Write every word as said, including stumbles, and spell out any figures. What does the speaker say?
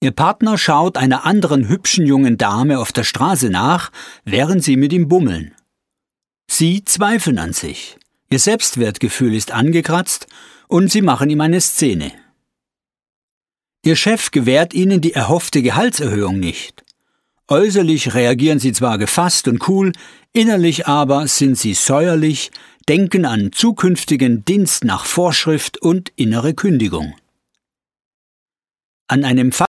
Ihr Partner schaut einer anderen hübschen jungen Dame auf der Straße nach, während sie mit ihm bummeln. Sie zweifeln an sich. Ihr Selbstwertgefühl ist angekratzt und sie machen ihm eine Szene. Ihr Chef gewährt ihnen die erhoffte Gehaltserhöhung nicht. Äußerlich reagieren sie zwar gefasst und cool, innerlich aber sind sie säuerlich, denken an zukünftigen Dienst nach Vorschrift und innere Kündigung. An einem